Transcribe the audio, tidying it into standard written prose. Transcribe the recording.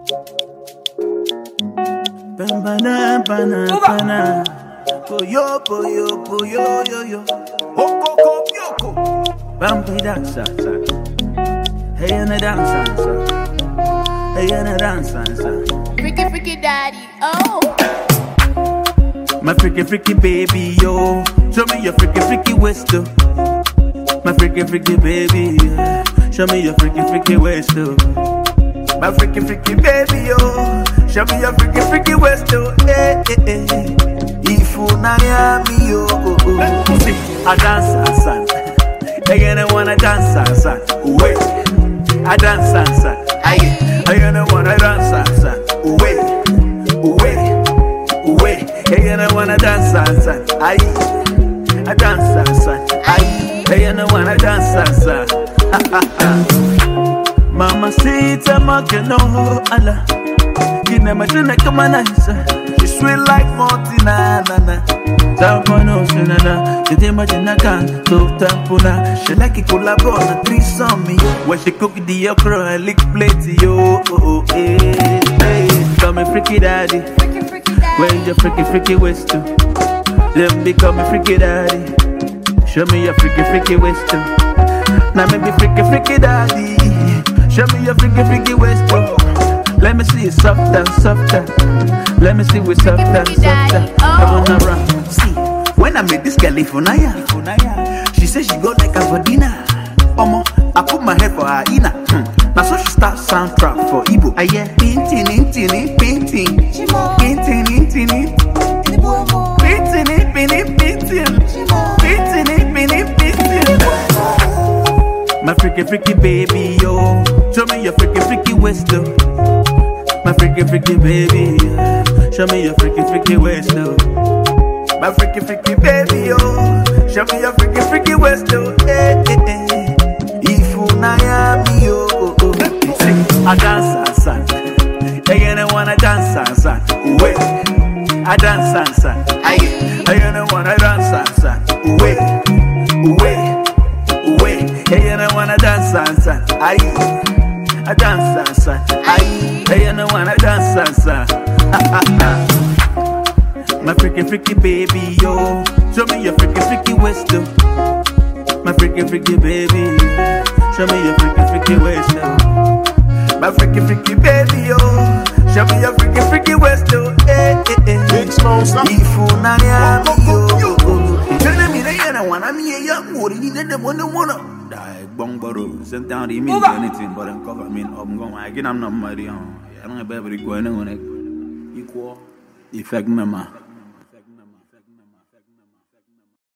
Bambana, bana, bana. Boyo, boyo, boyo, yo, yo. Hoko, yoko. Bambi dansa, sa. Hey, and a dansa, sa. Hey, and a dansa, sa. Freaky daddy, oh. My freaky baby, yo. Show me your freaky waist, though. My freaky baby, yeah. Show me your freaky waist, though. My freaky baby, yo. Show me your freaky waist, though. Eh, eh, eh. If you me, yo. See, I dance, son. Again, I wanna dance, son. Wait, I dance, son. Again, I wanna dance, son. Wait. Again, I wanna dance, son. I dance, son. Again, I wanna dance, son. Mama sita makeno ala. Kina majuna kama nice. She sweet like Montina nana. Tampano senana. Kete majina kan to tampuna. She like it collabo na threesome me. When she cook the okra I lick plate yo. Oh, call me freaky daddy. Where your freaky waist to? Then become a freaky daddy. Show me your freaky waist to. Now me be freaky daddy. Show me your freaky waist too. Let me see it softer. Let me see it softer. I wanna run. See, when I met this California, she said she go like her for dinner. Omo, I put my head for her inner. Now so she start soundtrack for Igbo. I hear painting. My freaky baby, yo. Show me your freaky waist, though. My freaky baby, yeah. Show me your freaky waist, though. My freaky baby, yo. Show me your freaky waist, though. Eh, eh, eh. If you me, yo. I dance, son. Again, I wanna dance, son. Wait, I dance, son. Again, I wanna dance, son. Wait. Hey, and I wanna dance, son. I dance, son. Hey, and I wanna dance, son. My freaky baby, yo. Show me your freaky waist, though. My freaky baby, show me your freaky waist, though. My freaky baby, yo. Show me your freaky waist, though. Eh, eh, eh. Big small son. If you yo. Tell me that you wanna me a young boy. You need them wanna. Die bong baro. Sent down the mean anything, but I'm cover me up. I'm going again. I'm not married. I don't have everybody going on. Equal effect, mama.